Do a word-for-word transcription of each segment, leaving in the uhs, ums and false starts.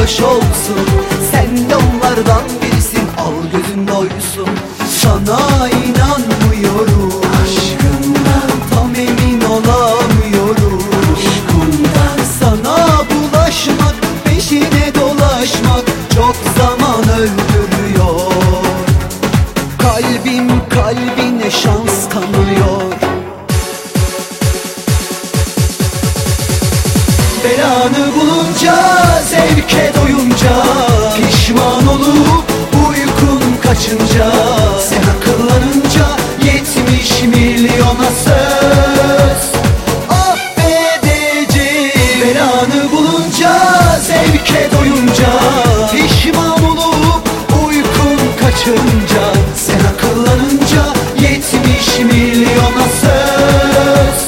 loş olsun. Sen de onlardan birisin, al gözün doysun. Sana inanmıyorum, aşkından tam emin olamıyorum. Aşkından sana bulaşmak, peşine dolaşmak çok zaman öldürüyor. Kalbim kalbine şans tanıyor. Belanı bulunca, zevke doyunca, pişman olup uykun kaçınca, sen akıllanınca yetmiş milyona söz affedeceğim. Belanı bulunca, zevke doyunca, pişman olup uykun kaçınca, sen akıllanınca yetmiş milyona söz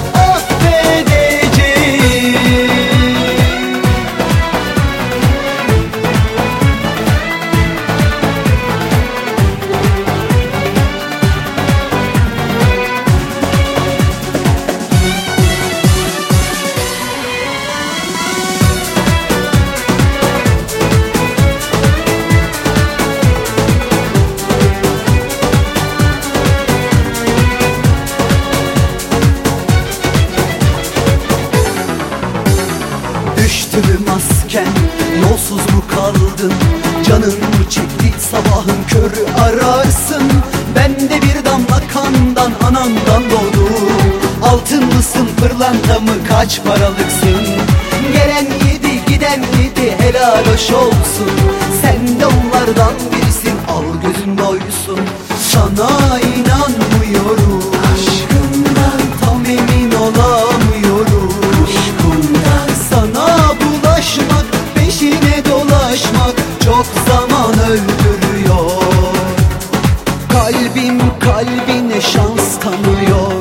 düştü mü masken, yolsuz mu kaldın? Canın mı çekti, sabahın körü ararsın. Ben de bir damla kandan, anandan doğdum. Altın mısın, pırlanta mı, kaç paralıksın? Gelen yedi, giden yedi, helal hoş olsun. Sen de onlardan birisin, al gözün doysun. Sana inanmıyorum, aşkından tam emin olamıyorum. Aşkından sana bulaşmak, peşine dolaşmak çok zaman öldürüyor. Kalbim kalbine şans tanıyor.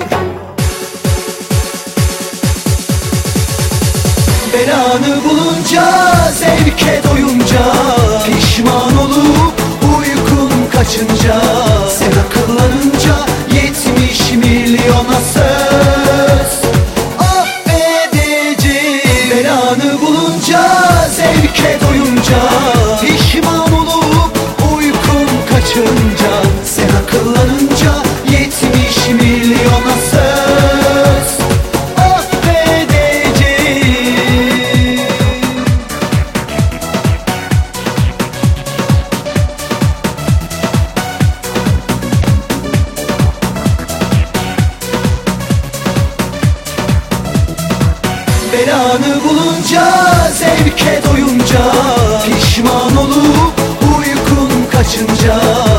Belanı bulunca, zevke doyunca, pişman olup uykun kaçınca, sen akıllanınca yetmiş milyona söz affedeceğim. Belanı bulunca, zevke doyunca, pişman olup uykun kaçınca, sen akıllanınca yetmiş milyona söz affedeceğim. Belanı bulunca, zevke doyunca, pişman olup uykun kaçınca,